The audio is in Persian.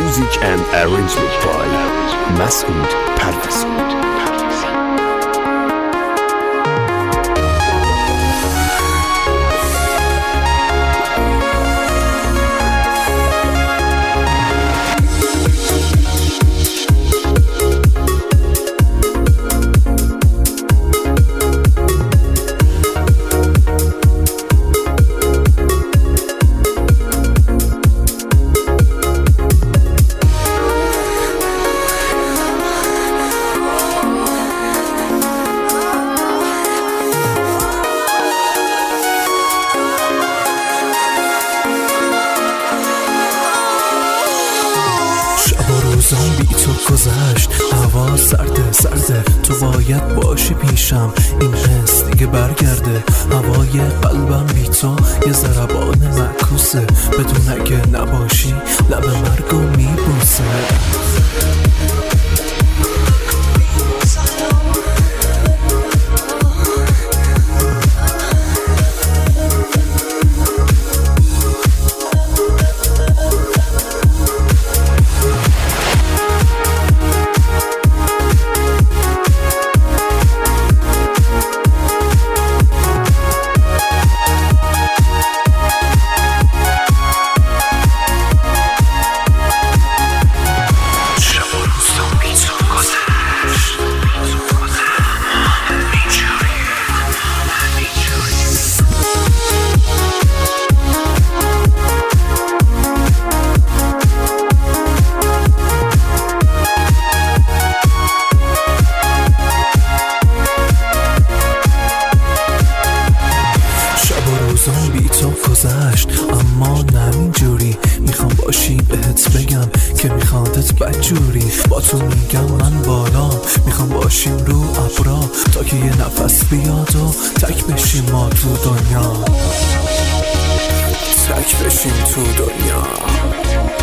Music and arrangement by Masood Parvez. روزام بی تو گذشت، هوا سرده تو باید باشی پیشم، این حس دیگه برگرده. هوای قلبم بی تو یه ضربان معکوسه، بدون اگه نباشی لب مرگو میبوسه. روزام بی تو گذشت، اما نمین جوری میخوام باشی بهت بگم که میخوادت بدجوری. با تو میگم من بالا، میخوام باشیم رو ابرا تا که یه نفس بیاد و تک بشیم ما تو دنیا، تک بشیم تو دنیا.